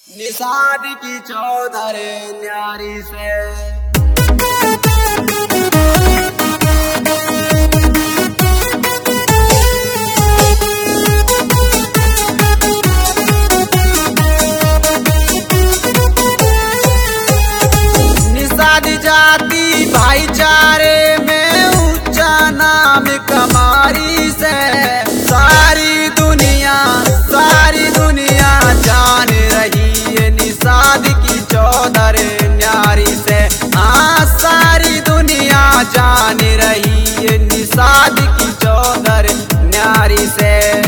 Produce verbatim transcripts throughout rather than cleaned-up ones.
निषाद की चौधरी न्यारी से निषाद जाति भाईचारे में ऊंचा नाम कमारी से सारी दुनिया सारी दुनिया जान रही है निषाद की चौधरी न्यारी से। हाँ सारी दुनिया जान रही है निषाद की चौधरी न्यारी से।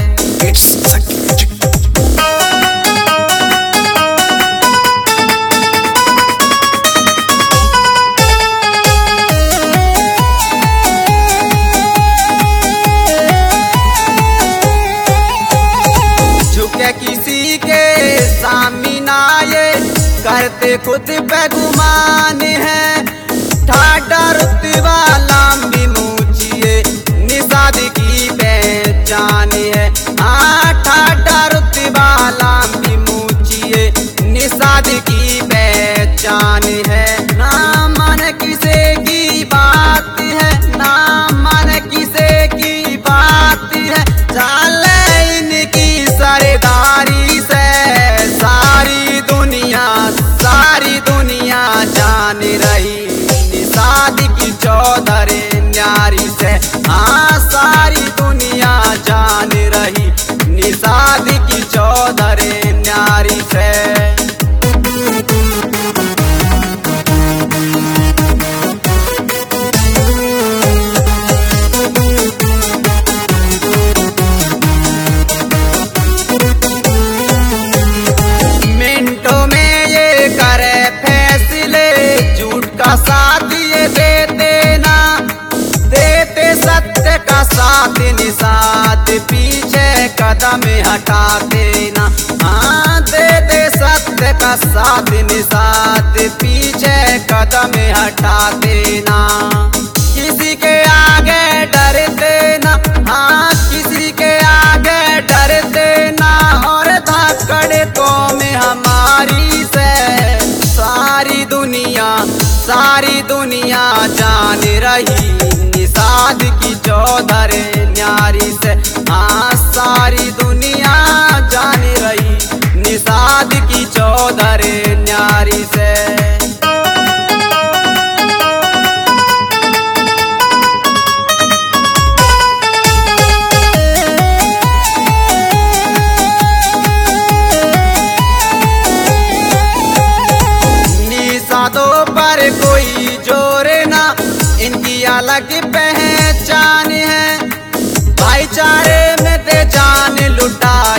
किसी के सामी ना ये करते खुद पे गुमान है। ठाडा रुतबा लंबी मूछिए निषाद की पहचान है। हाँ ठाडा रुतबा लंबी मूछिए निषाद की पहचान है। ना मन किसे की बात है ना मन किसे की बात है। चाल इनकी सरदारी से सारी दुनिया सारी दुनिया जान रही निषाद की चौधरी न्यारी से। हाँ सारी दुनिया जान रही निषाद की चौधरी न्यारी से। साथ ये देते ना देते सत्य का साथ निषाद पीछे कदम हटाते ना। हाँ देते सत्य का साथ निषाद पीछे कदम हटाते ना। किसी के आगे डरते ना हाँ किसी के आगे डरते ना। और धाकड़ तो में हमारी से सारी दुनिया सारी दुनिया जान रही निषाद की चौधरी न्यारी से। हाँ सारी दुनिया जान रही निषाद की चौधरी न्यारी से। निषादों पर कोई जोर ना इनकी अलग पहचान है। भाईचारे में ते जान लुटा